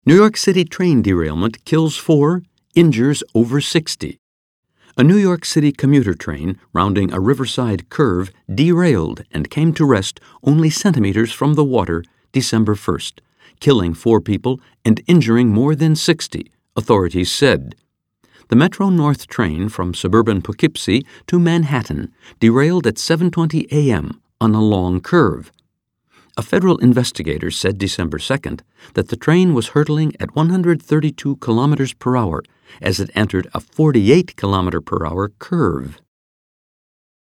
New York City train derailment kills 4, injures over 60. A New York City commuter train rounding a riverside curve derailed and came to rest only centimeters from the water December 1st, killing 4 people and injuring more than 60, authorities said. The Metro-North train from suburban Poughkeepsie to Manhattan derailed at 7:20 a.m. on a long curve. A federal investigator said December 2nd that the train was hurtling at 132 kilometers per hour as it entered a 48 kilometer per hour curve.